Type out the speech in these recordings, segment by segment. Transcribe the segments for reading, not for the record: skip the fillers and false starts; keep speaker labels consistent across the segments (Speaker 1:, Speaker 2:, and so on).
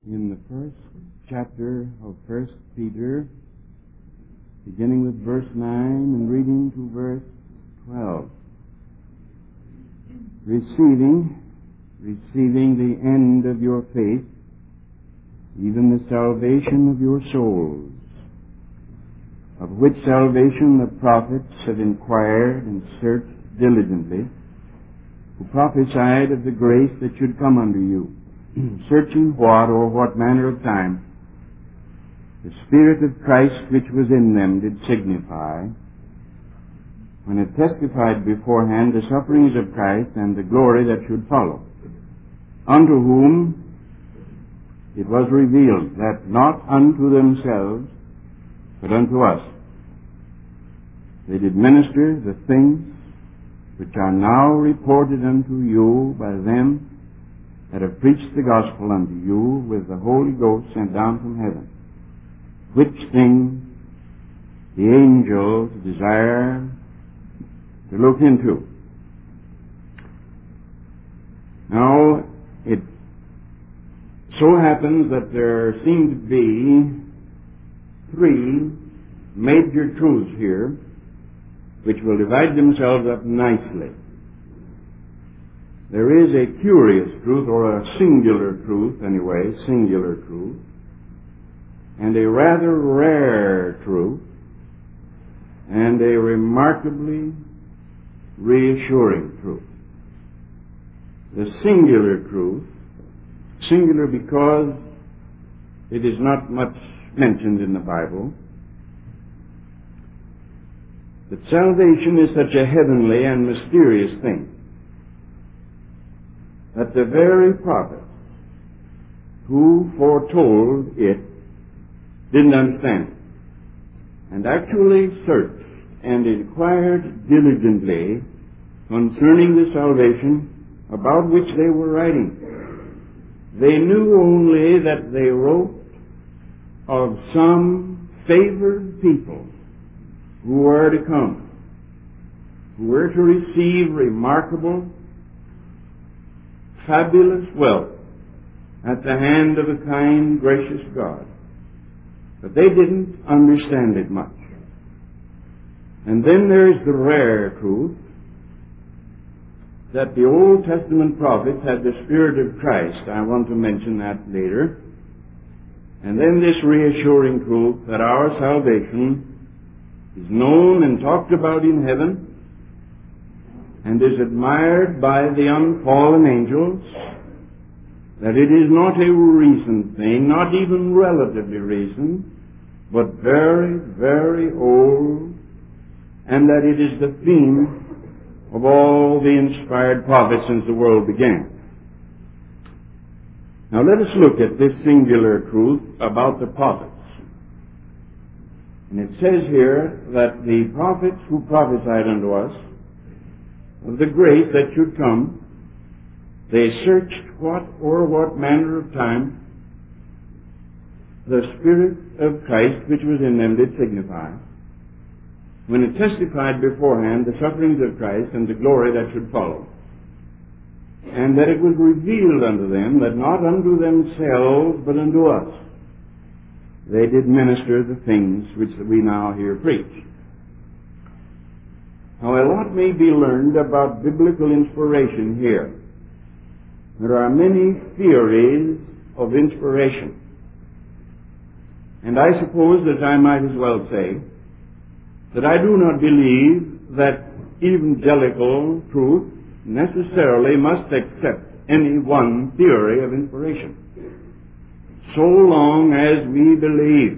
Speaker 1: in the first chapter of 1 Peter, beginning with verse 9 and reading to verse 12. Receiving the end of your faith, even the salvation of your souls, of which salvation the prophets have inquired and searched diligently, who prophesied of the grace that should come unto you, searching what or what manner of time the Spirit of Christ which was in them did signify, when it testified beforehand the sufferings of Christ and the glory that should follow, unto whom it was revealed that not unto themselves, but unto us, they did minister the things which are now reported unto you by them that have preached the gospel unto you with the Holy Ghost sent down from heaven, which things the angels desire to look into. Now, it so happens that there seem to be three major truths here which will divide themselves up nicely. There is a curious truth, or a singular truth anyway, singular truth, and a rather rare truth, and a remarkably reassuring truth. The singular truth, singular because it is not much mentioned in the Bible, that salvation is such a heavenly and mysterious thing that the very prophets who foretold it didn't understand it, and actually searched and inquired diligently concerning the salvation about which they were writing. They knew only that they wrote of some favored people who were to come, who were to receive remarkable, fabulous wealth at the hand of a kind, gracious God. But they didn't understand it much. And then there's the rare truth that the Old Testament prophets had the Spirit of Christ. I want to mention that later. And then this reassuring truth that our salvation is known and talked about in heaven and is admired by the unfallen angels, that it is not a recent thing, not even relatively recent, but very, very old, and that it is the theme of all the inspired prophets since the world began. Now let us look at this singular truth about the prophets. And it says here that the prophets who prophesied unto us of the grace that should come, they searched what manner of time the Spirit of Christ which was in them did signify, when it testified beforehand the sufferings of Christ and the glory that should follow, and that it was revealed unto them that not unto themselves but unto us they did minister the things which we now hear preached. Now, a lot may be learned about biblical inspiration here. There are many theories of inspiration. And I suppose that I might as well say that I do not believe that evangelical truth necessarily must accept any one theory of inspiration, so long as we believe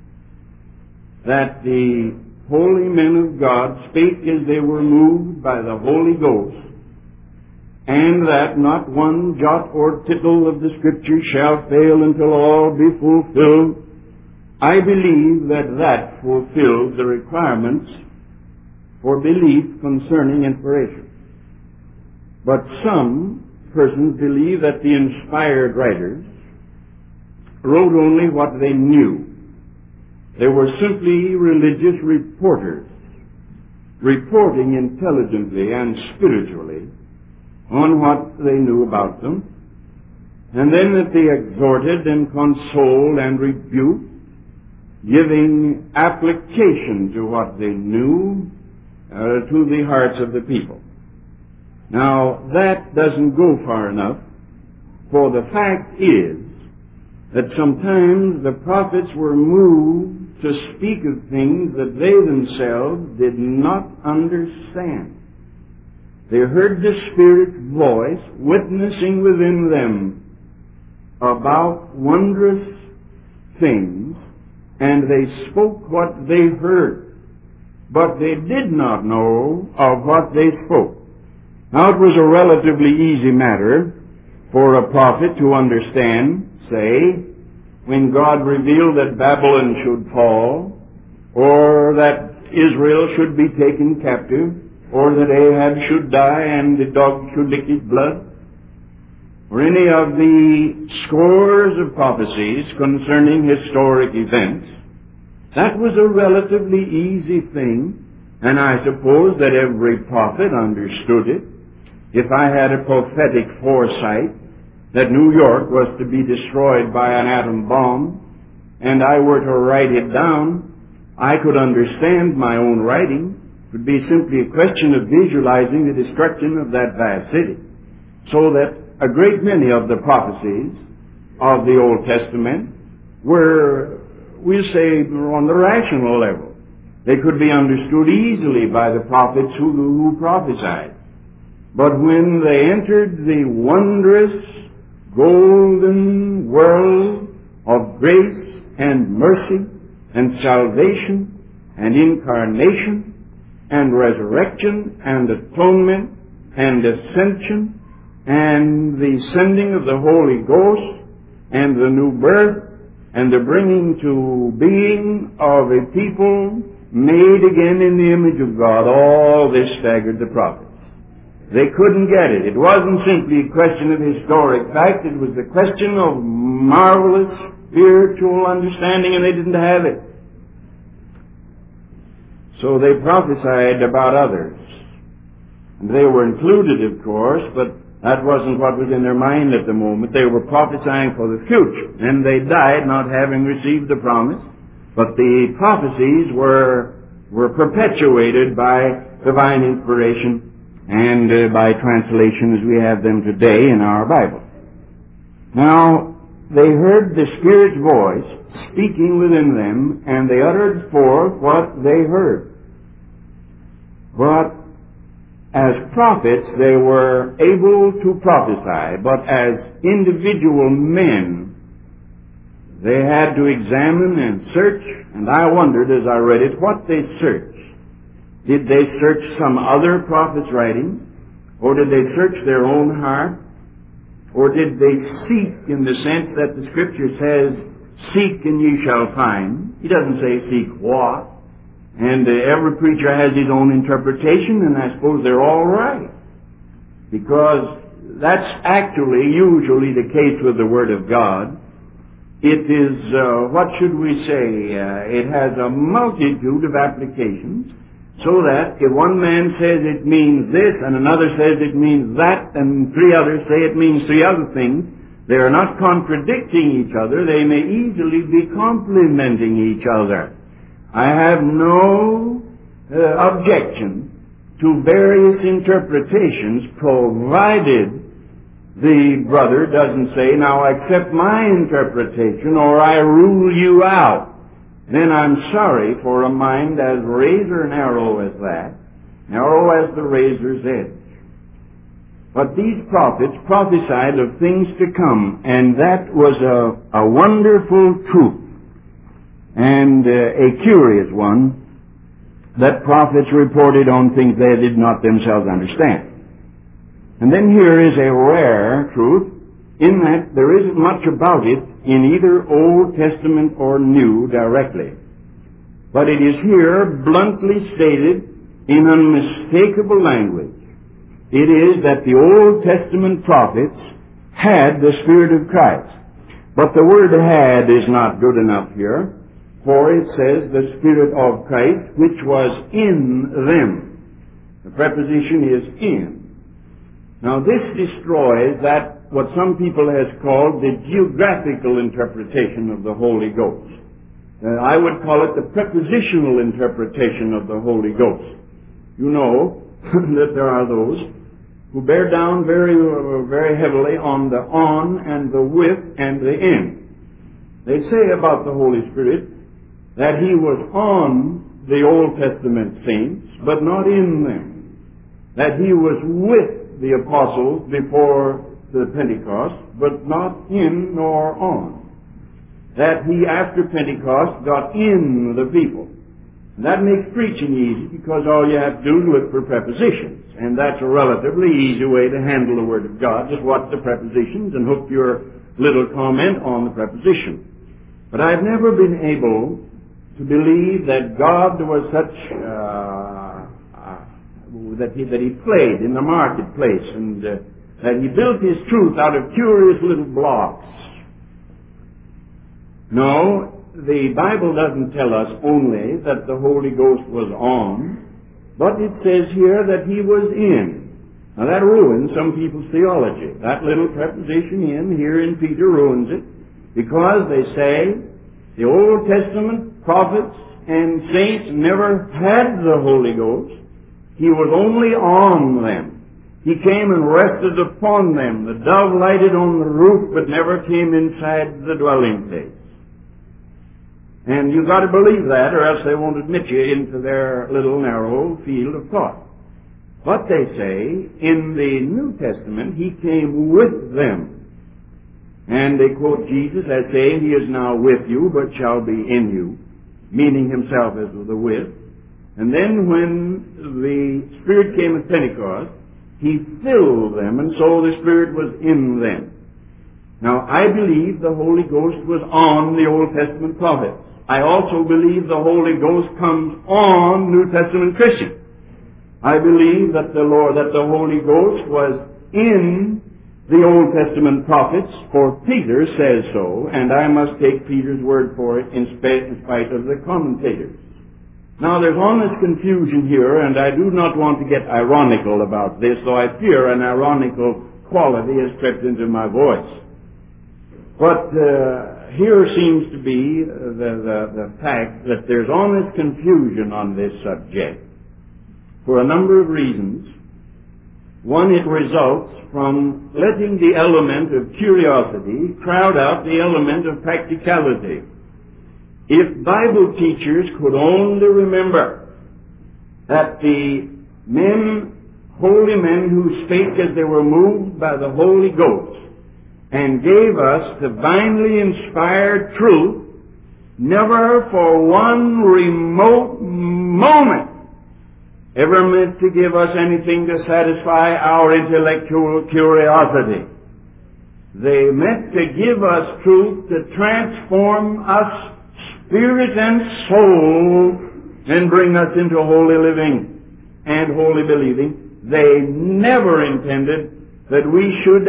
Speaker 1: that the holy men of God spake as they were moved by the Holy Ghost, and that not one jot or tittle of the Scripture shall fail until all be fulfilled. I believe that that fulfills the requirements for belief concerning inspiration. But some persons believe that the inspired writers wrote only what they knew. They were simply religious reporters, reporting intelligently and spiritually on what they knew about them, And then that they exhorted and consoled and rebuked, giving application to what they knew to the hearts of the people. Now, that doesn't go far enough, for the fact is that sometimes the prophets were moved to speak of things that they themselves did not understand. They heard the Spirit's voice witnessing within them about wondrous things, and they spoke what they heard, but they did not know of what they spoke. Now, it was a relatively easy matter for a prophet to understand, say, when God revealed that Babylon should fall, or that Israel should be taken captive, or that Ahab should die and the dog should lick his blood, or any of the scores of prophecies concerning historic events. That was a relatively easy thing, and I suppose that every prophet understood it. If I had a prophetic foresight that New York was to be destroyed by an atom bomb, and I were to write it down, I could understand my own writing. It would be simply a question of visualizing the destruction of that vast city. So that a great many of the prophecies of the Old Testament were, we'll say, on the rational level. They could be understood easily by the prophets who prophesied. But when they entered the wondrous, golden world of grace and mercy and salvation and incarnation and resurrection and atonement and ascension and the sending of the Holy Ghost and the new birth and the bringing to being of a people made again in the image of God, all this staggered the prophets. They couldn't get it. It wasn't simply a question of historic fact. It was a question of marvelous spiritual understanding, and they didn't have it. So they prophesied about others. And they were included, of course, but that wasn't what was in their mind at the moment. They were prophesying for the future, and they died not having received the promise. But the prophecies were perpetuated by divine inspiration and by translation as we have them today in our Bible. Now, they heard the Spirit's voice speaking within them, and they uttered forth what they heard. But as prophets, they were able to prophesy, but as individual men, they had to examine and search, and I wondered as I read it what they searched. Did they search some other prophet's writing? Or did they search their own heart? Or did they seek in the sense that the Scripture says, seek and ye shall find? He doesn't say seek what. And every preacher has his own interpretation, and I suppose they're all right. Because that's actually usually the case with the Word of God. It is, what should we say? It has a multitude of applications. So that if one man says it means this, and another says it means that, and three others say it means three other things, they are not contradicting each other. They may easily be complementing each other. I have no objection to various interpretations, provided the brother doesn't say, now accept my interpretation or I rule you out. Then I'm sorry for a mind as razor narrow as that, narrow as the razor's edge. But these prophets prophesied of things to come, and that was a wonderful truth, and a curious one, that prophets reported on things they did not themselves understand. And then here is a rare truth, in that there isn't much about it in either Old Testament or New directly. But it is here bluntly stated in unmistakable language. It is that the Old Testament prophets had the Spirit of Christ. But the word had is not good enough here, for it says the Spirit of Christ, which was in them. The preposition is in. Now this destroys that what some people has called the geographical interpretation of the Holy Ghost. I would call it the prepositional interpretation of the Holy Ghost. You know that there are those who bear down very, very heavily on the on and the with and the in. They say about the Holy Spirit that He was on the Old Testament saints, but not in them. That He was with the apostles before the Pentecost, but not in nor on. That He, after Pentecost, got in the people. And that makes preaching easy, because all you have to do is look for prepositions. And that's a relatively easy way to handle the Word of God. Just watch the prepositions and hook your little comment on the preposition. But I've never been able to believe that God was such, that He played in the marketplace, and that He built His truth out of curious little blocks. No, the Bible doesn't tell us only that the Holy Ghost was on, but it says here that He was in. Now that ruins some people's theology. That little preposition in here in Peter ruins it, because they say the Old Testament prophets and saints never had the Holy Ghost. He was only on them. He came and rested upon them. The dove lighted on the roof, but never came inside the dwelling place. And you've got to believe that, or else they won't admit you into their little narrow field of thought. But they say, in the New Testament, He came with them. And they quote Jesus as saying, He is now with you, but shall be in you, meaning Himself as the with. And then when the Spirit came at Pentecost, He filled them, and so the Spirit was in them. Now, I believe the Holy Ghost was on the Old Testament prophets. I also believe the Holy Ghost comes on New Testament Christians. I believe that the Holy Ghost was in the Old Testament prophets, for Peter says so, and I must take Peter's word for it in spite of the commentators. Now, there's honest confusion here, and I do not want to get ironical about this, though I fear an ironical quality has crept into my voice. But here seems to be the fact that there's honest confusion on this subject for a number of reasons. One, it results from letting the element of curiosity crowd out the element of practicality. If Bible teachers could only remember that the holy men who spake as they were moved by the Holy Ghost and gave us divinely inspired truth, never for one remote moment ever meant to give us anything to satisfy our intellectual curiosity. They meant to give us truth to transform us spirit and soul and bring us into holy living and holy believing. They never intended that we should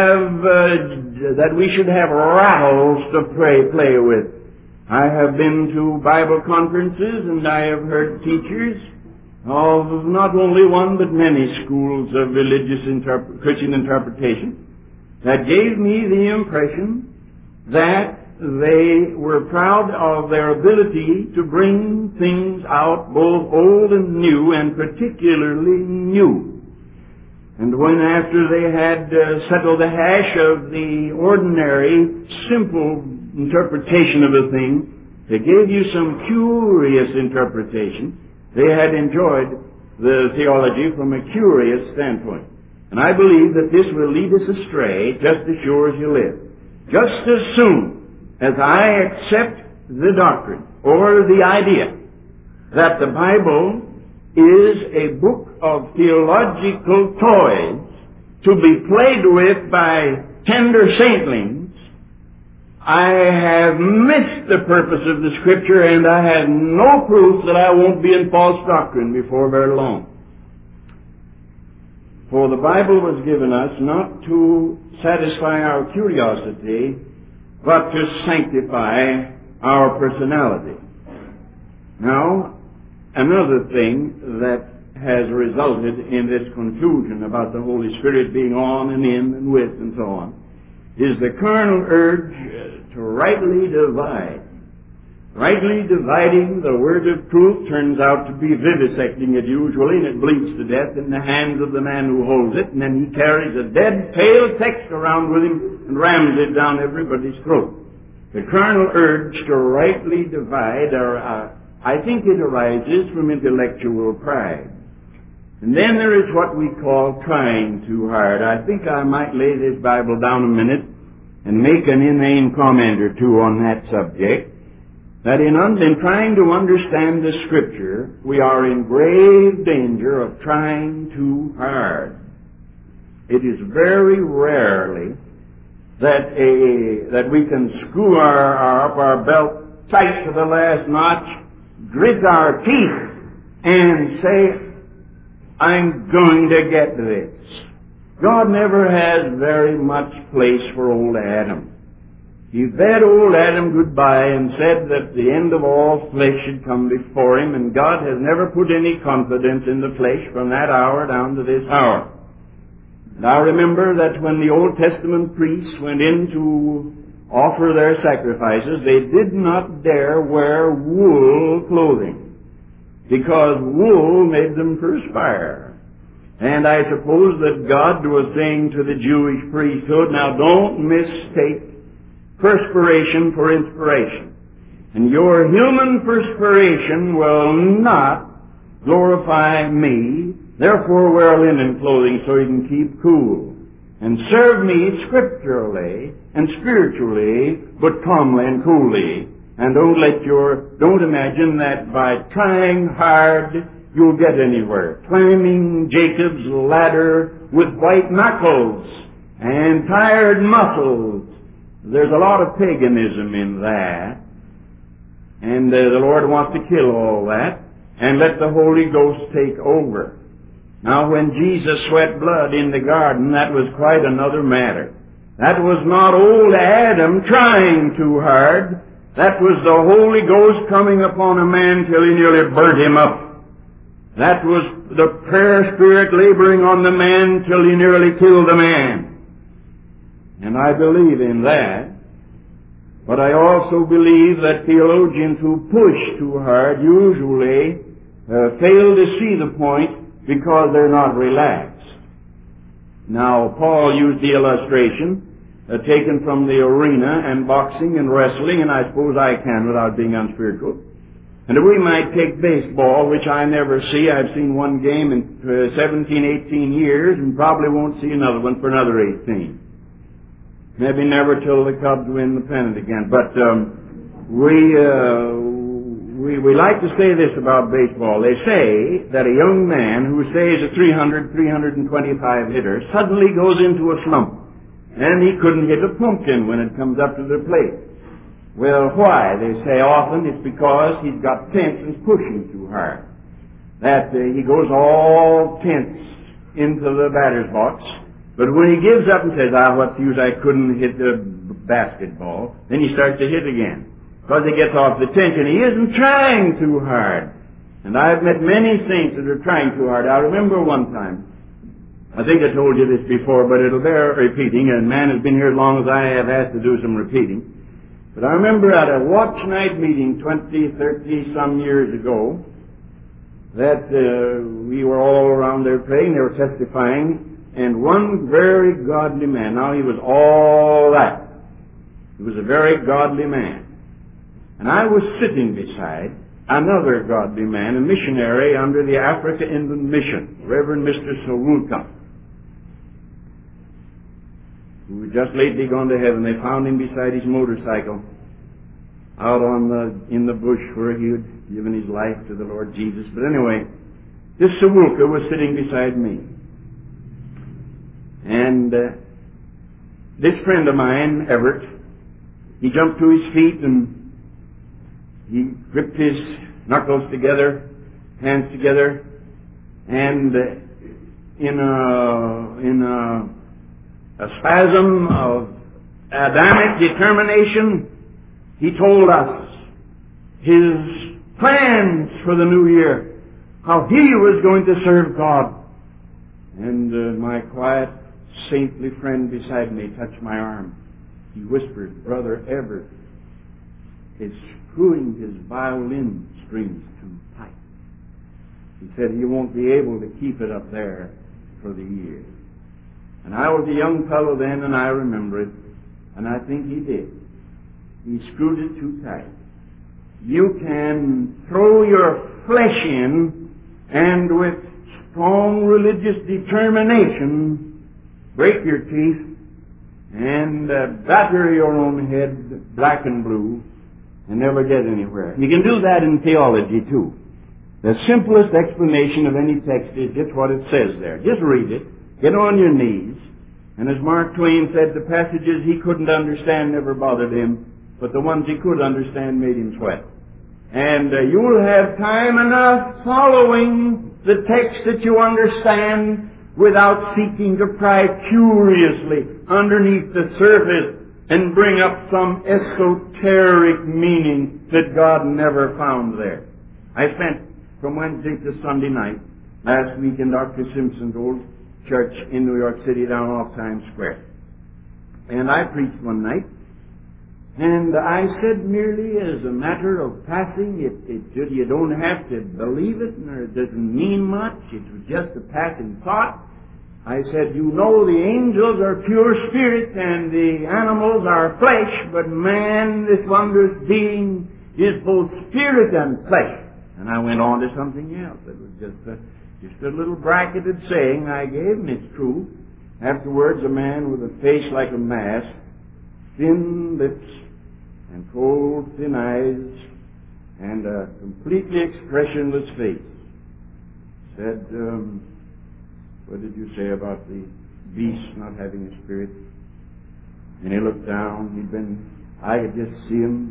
Speaker 1: have rattles to play with. I have been to Bible conferences, and I have heard teachers of not only one but many schools of religious Christian interpretation that gave me the impression that they were proud of their ability to bring things out both old and new, and particularly new. And when after they had settled the hash of the ordinary, simple interpretation of a thing, they gave you some curious interpretation. They had enjoyed the theology from a curious standpoint. And I believe that this will lead us astray just as sure as you live. Just as soon as I accept the doctrine or the idea that the Bible is a book of theological toys to be played with by tender saintlings, I have missed the purpose of the Scripture, and I have no proof that I won't be in false doctrine before very long. For the Bible was given us not to satisfy our curiosity, but to sanctify our personality. Now, another thing that has resulted in this conclusion about the Holy Spirit being on and in and with and so on, is the carnal urge to rightly divide. Rightly dividing the word of truth turns out to be vivisecting it usually, and it bleeds to death in the hands of the man who holds it, and then he carries a dead, pale text around with him and rams it down everybody's throat. The carnal urge to rightly divide, I think it arises from intellectual pride. And then there is what we call trying too hard. I think I might lay this Bible down a minute and make an inane comment or two on that subject. That in trying to understand the Scripture, we are in grave danger of trying too hard. It is very rarely that we can screw up our belt tight to the last notch, grit our teeth, and say, I'm going to get this. God never has very much place for old Adam. He bade old Adam goodbye and said that the end of all flesh had come before him, and God has never put any confidence in the flesh from that hour down to this hour. Now remember that when the Old Testament priests went in to offer their sacrifices, they did not dare wear wool clothing, because wool made them perspire. And I suppose that God was saying to the Jewish priesthood, now don't mistake perspiration for inspiration. And your human perspiration will not glorify me. Therefore wear linen clothing so you can keep cool. And serve me scripturally and spiritually, but calmly and coolly. And don't imagine that by trying hard you'll get anywhere. Climbing Jacob's ladder with white knuckles and tired muscles. There's a lot of paganism in that. And the Lord wants to kill all that and let the Holy Ghost take over. Now when Jesus sweat blood in the garden, that was quite another matter. That was not old Adam trying too hard. That was the Holy Ghost coming upon a man till he nearly burnt him up. That was the prayer spirit laboring on the man till he nearly killed the man. And I believe in that. But I also believe that theologians who push too hard usually fail to see the point because they're not relaxed. Now, Paul used the illustration taken from the arena and boxing and wrestling, and I suppose I can without being unspiritual. And if we might take baseball, which I never see. I've seen one game in 17, 18 years, and probably won't see another one for another 18. Maybe never till the Cubs win the pennant again. But we like to say this about baseball. They say that a young man who say is a 325 hitter suddenly goes into a slump, and he couldn't hit a pumpkin when it comes up to the plate. Well, why? They say often it's because he's got tense and pushing too hard. That he goes all tense into the batter's box. But when he gives up and says, what's the use, I couldn't hit the basketball, then he starts to hit again. Because he gets off the tension. He isn't trying too hard. And I've met many saints that are trying too hard. I remember one time, I think I told you this before, but it'll bear repeating, and man has been here as long as I have had to do some repeating. But I remember at a watch night meeting 20, 30 some years ago that we were all around there praying, they were testifying, and one very godly man, now he was all that. He was a very godly man. And I was sitting beside another godly man, a missionary under the Africa Inland Mission, Reverend Mr. Sawulka, who had just lately gone to heaven. They found him beside his motorcycle out in the bush where he had given his life to the Lord Jesus. But anyway, this Sawulka was sitting beside me. And this friend of mine, Everett, he jumped to his feet and he gripped his knuckles together, hands together, and in a spasm of Adamic determination, he told us his plans for the new year. how he was going to serve God. And my quiet, saintly friend beside me touched my arm. He whispered, "Brother Everett is screwing his violin strings too tight." He said he won't be able to keep it up there for the year. And I was a young fellow then, and I remember it, and I think he did. He screwed it too tight. You can throw your flesh in, and with strong religious determination, break your teeth, and batter your own head black and blue, and never get anywhere. You can do that in theology, too. The simplest explanation of any text is just what it says there. Just read it. Get on your knees. And as Mark Twain said, the passages he couldn't understand never bothered him, but the ones he could understand made him sweat. And you will have time enough following the text that you understand without seeking to pry curiously underneath the surface and bring up some esoteric meaning that God never found there. I spent from Wednesday to Sunday night last week in Dr. Simpson's old church in New York City down off Times Square. And I preached one night, and I said merely as a matter of passing, you don't have to believe it, or it doesn't mean much, it was just a passing thought. I said, you know the angels are pure spirit and the animals are flesh, but man, this wondrous being, is both spirit and flesh. And I went on to something else. It was just a little bracketed saying I gave, and it's true. Afterwards, a man with a face like a mask, thin lips, and cold, thin eyes, and a completely expressionless face, said, what did you say about the beast not having a spirit? And he looked down. I could just see him.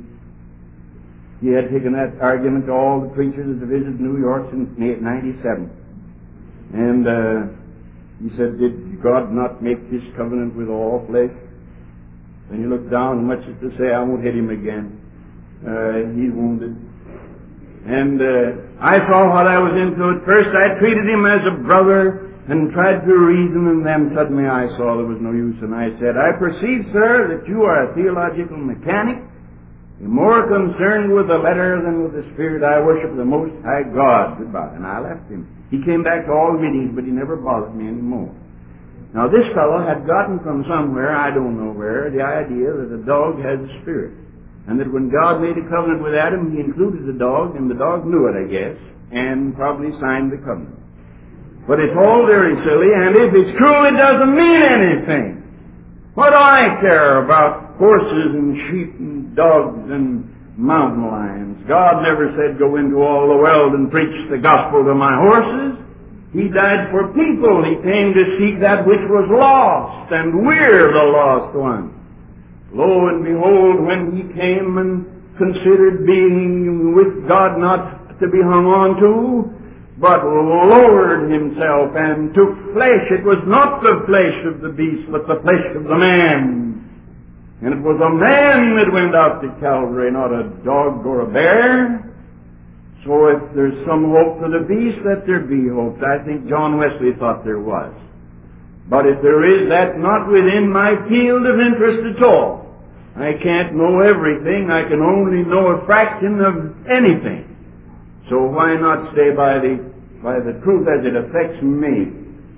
Speaker 1: He had taken that argument to all the preachers that had visited New York since 1997. And he said, did God not make this covenant with all flesh? And he looked down, much as to say, I won't hit him again. He's wounded. And I saw what I was into. At first I treated him as a brother and tried to reason, and then suddenly I saw there was no use, and I said, I perceive, sir, that you are a theological mechanic. You're more concerned with the letter than with the spirit. I worship the Most High God. Goodbye. And I left him. He came back to all meetings, but he never bothered me anymore. Now, this fellow had gotten from somewhere, I don't know where, the idea that a dog has a spirit. And that when God made a covenant with Adam, he included the dog, and the dog knew it, I guess, and probably signed the covenant. But it's all very silly, and if it's true, it doesn't mean anything. What do I care about horses and sheep and dogs and mountain lions? God never said, go into all the world and preach the gospel to my horses. He died for people. He came to seek that which was lost, and we're the lost ones. Lo and behold, when he came and considered being with God not to be hung on to, but lowered himself and took flesh. It was not the flesh of the beast, but the flesh of the man. And it was a man that went out to Calvary, not a dog or a bear. So if there's some hope for the beast, let there be hope. I think John Wesley thought there was. But if there is, that's not within my field of interest at all. I can't know everything. I can only know a fraction of anything. So why not stay by the truth as it affects me?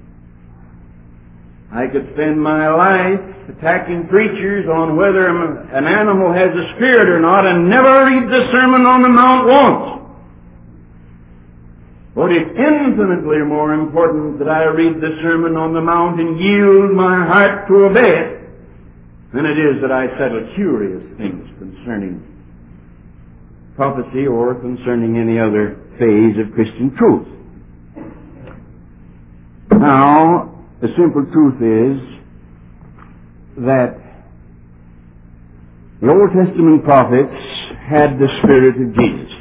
Speaker 1: I could spend my life attacking preachers on whether an animal has a spirit or not and never read the Sermon on the Mount once. But it's infinitely more important that I read the Sermon on the Mount and yield my heart to obey it than it is that I settle curious things concerning prophecy or concerning any other phase of Christian truth. Now, the simple truth is that the Old Testament prophets had the Spirit of Jesus.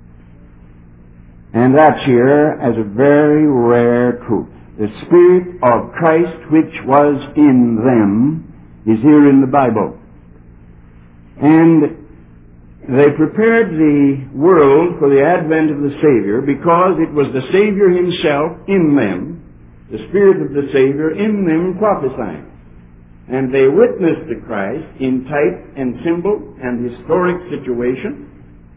Speaker 1: And that's here as a very rare truth. The Spirit of Christ which was in them is here in the Bible. And They prepared the world for the advent of the Savior because it was the Savior himself in them, the Spirit of the Savior in them prophesying. And they witnessed to Christ in type and symbol and historic situation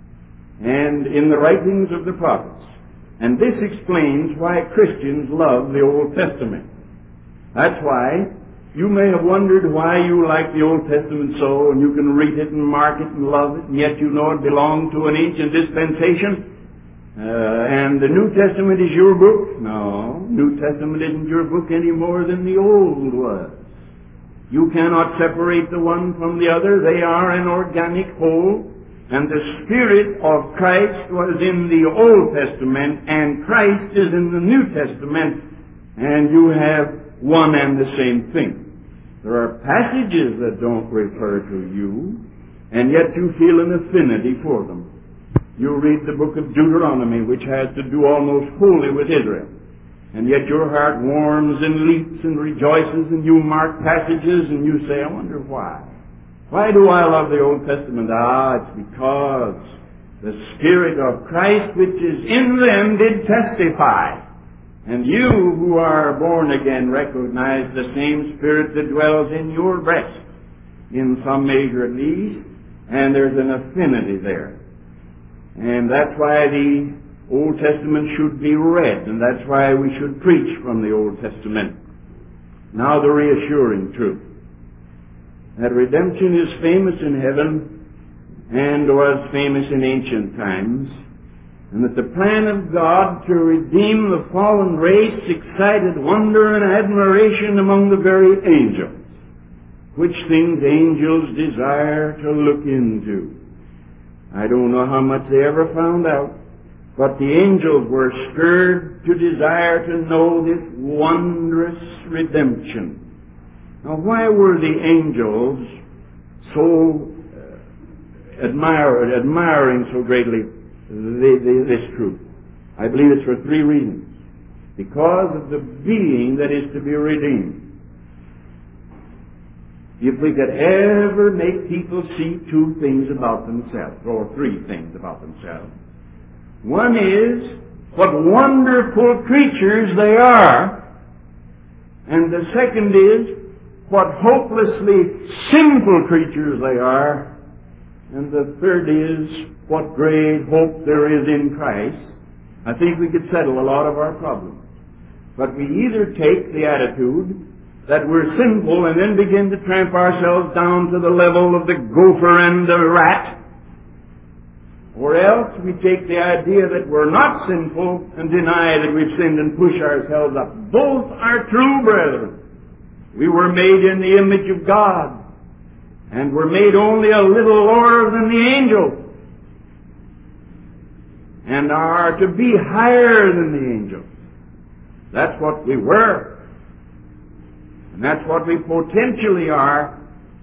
Speaker 1: and in the writings of the prophets. And this explains why Christians love the Old Testament. That's why you may have wondered why you like the Old Testament so, and you can read it and mark it and love it, and yet you know it belonged to an ancient dispensation. And the New Testament is your book? No, New Testament isn't your book any more than the Old was. You cannot separate the one from the other. They are an organic whole. And the Spirit of Christ was in the Old Testament, and Christ is in the New Testament, and you have one and the same thing. There are passages that don't refer to you, and yet you feel an affinity for them. You read the book of Deuteronomy, which has to do almost wholly with Israel, and yet your heart warms and leaps and rejoices, and you mark passages, and you say, I wonder why. Why do I love the Old Testament? It's because the Spirit of Christ which is in them did testify. And you who are born again recognize the same Spirit that dwells in your breast, in some measure at least, and there's an affinity there. And that's why the Old Testament should be read, and that's why we should preach from the Old Testament. Now the reassuring truth. That redemption is famous in heaven and was famous in ancient times, and that the plan of God to redeem the fallen race excited wonder and admiration among the very angels, which things angels desire to look into. I don't know how much they ever found out, but the angels were stirred to desire to know this wondrous redemption. Now, why were the angels so admiring so greatly this truth? I believe it's for three reasons. Because of the being that is to be redeemed. If we could ever make people see two things about themselves, or three things about themselves. One is what wonderful creatures they are, and the second is what hopelessly sinful creatures they are, and the third is what great hope there is in Christ. I think we could settle a lot of our problems. But we either take the attitude that we're sinful and then begin to tramp ourselves down to the level of the gopher and the rat, or else we take the idea that we're not sinful and deny that we've sinned and push ourselves up. Both are true, brethren. We were made in the image of God, and were made only a little lower than the angels, and are to be higher than the angels. That's what we were, and that's what we potentially are.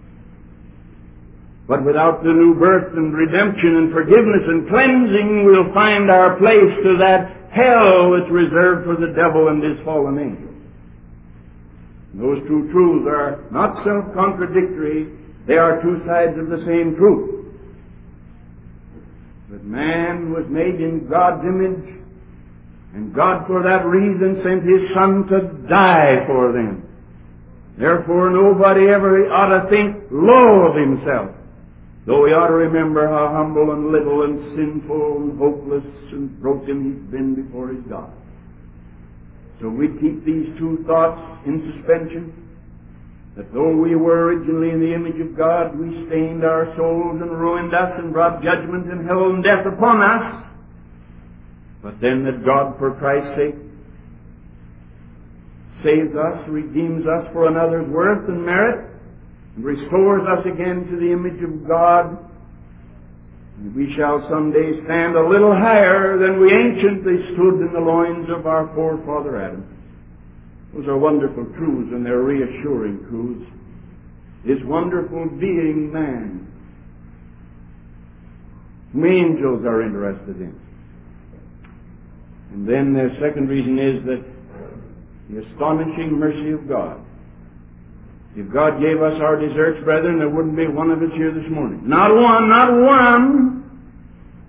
Speaker 1: But without the new birth and redemption and forgiveness and cleansing, we'll find our place to that hell that's reserved for the devil and his fallen angels. Those two truths are not self-contradictory. They are two sides of the same truth. But man was made in God's image, and God for that reason sent His Son to die for them. Therefore nobody ever ought to think low of himself, though he ought to remember how humble and little and sinful and hopeless and broken he's been before his God. So we keep these two thoughts in suspension, that though we were originally in the image of God, we stained our souls and ruined us and brought judgment and hell and death upon us, but then that God, for Christ's sake, saves us, redeems us for another's worth and merit, and restores us again to the image of God, and we shall someday stand a little higher than we anciently stood in the loins of our forefather Adam. Those are wonderful truths, and they're reassuring truths. This wonderful being man, whom angels are interested in. And then the second reason is that the astonishing mercy of God. If God gave us our deserts, brethren, there wouldn't be one of us here this morning. Not one, not one.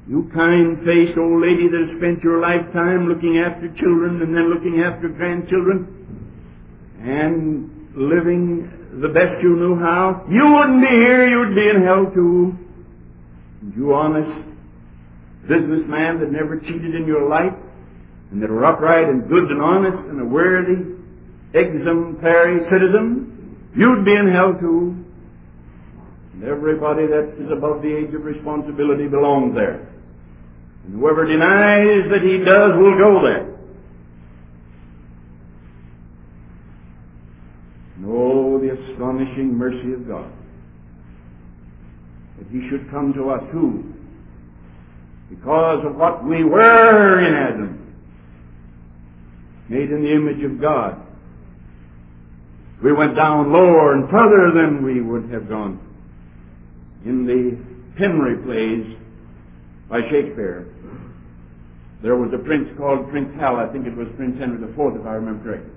Speaker 1: You kind-faced old lady that has spent your lifetime looking after children and then looking after grandchildren and living the best you knew how, you wouldn't be here, you'd be in hell too. And you honest businessman that never cheated in your life and that were upright and good and honest and a worthy, exemplary citizen, you'd be in hell too. And everybody that is above the age of responsibility belongs there. And whoever denies that he does will go there. Oh, the astonishing mercy of God, that he should come to us who, because of what we were in Adam, made in the image of God, we went down lower and further than we would have gone. In the Henry plays by Shakespeare, there was a prince called Prince Hal. I think it was Prince Henry IV, if I remember correctly.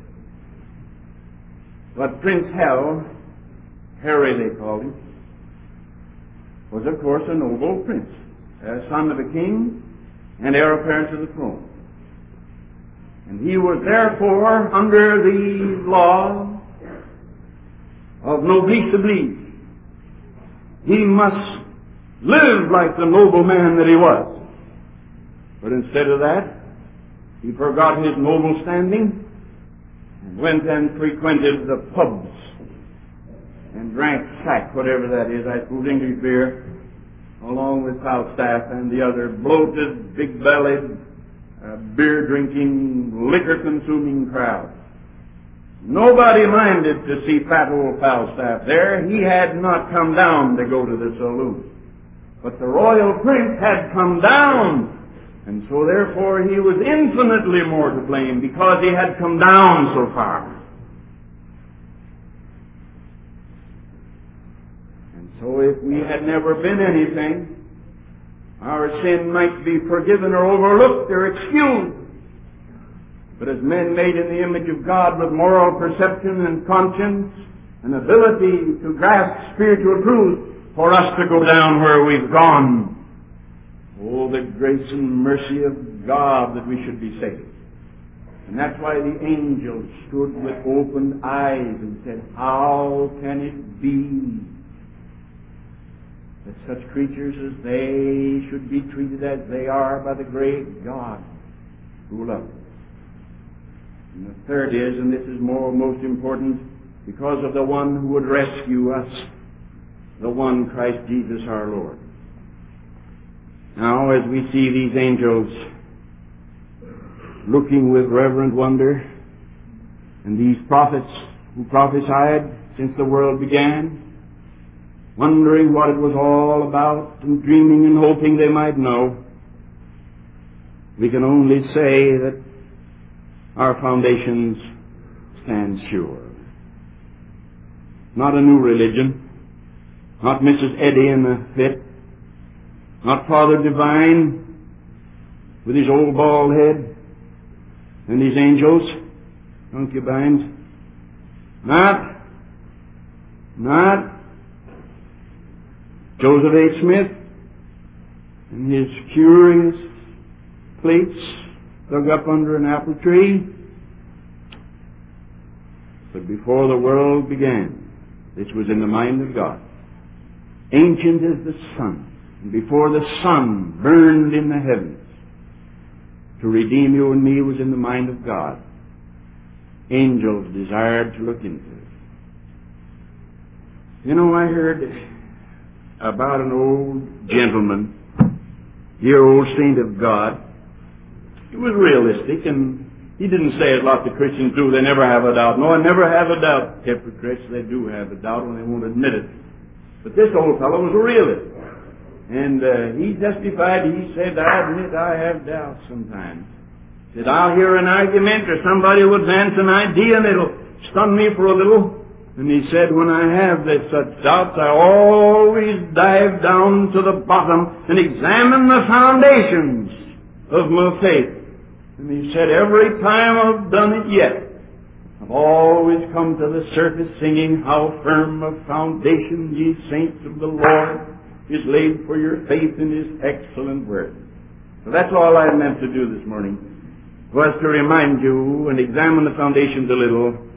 Speaker 1: But Prince Hal, Harry they called him, was of course a noble prince, a son of a king and heir apparent to the throne. And he was therefore under the law of noblesse oblige. He must live like the noble man that he was. But instead of that, he forgot his noble standing and went and frequented the pubs and drank sack, whatever that is, I suppose English beer, along with Falstaff and the other bloated, big-bellied, beer-drinking, liquor-consuming crowd. Nobody minded to see fat old Falstaff there. He had not come down to go to the saloon. But the royal prince had come down, and so therefore he was infinitely more to blame because he had come down so far. And so if we had never been anything, our sin might be forgiven or overlooked or excused. But as men made in the image of God with moral perception and conscience and ability to grasp spiritual truth, for us to go down where we've gone, oh, the grace and mercy of God that we should be saved. And that's why the angels stood with opened eyes and said, how can it be that such creatures as they should be treated as they are by the great God who loves us? And the third is, and this is most important, because of the one who would rescue us, the one Christ Jesus our Lord. Now, as we see these angels looking with reverent wonder, and these prophets who prophesied since the world began, wondering what it was all about and dreaming and hoping they might know, we can only say that our foundations stand sure. Not a new religion, not Mrs. Eddy in a fit, not Father Divine with his old bald head and his angels, concubines, not Joseph A. Smith and his curious plates dug up under an apple tree. But before the world began, this was in the mind of God. Ancient as the sun, and before the sun burned in the heavens, to redeem you and me was in the mind of God. Angels desired to look into it. You know, I heard about an old gentleman, dear old saint of God. He was realistic, and he didn't say as lots of Christians do, they never have a doubt. No, I never have a doubt. Hypocrites, they do have a doubt when they won't admit it. But this old fellow was a realist. And he testified, he said, I admit I have doubts sometimes. He said, I'll hear an argument or somebody will advance an idea and it'll stun me for a little. And he said, when I have such doubts, I always dive down to the bottom and examine the foundations of my faith. And he said, every time I've done it yet, I've always come to the surface singing, how firm a foundation, ye saints of the Lord, is laid for your faith in His excellent Word. So that's all I meant to do this morning, was to remind you and examine the foundations a little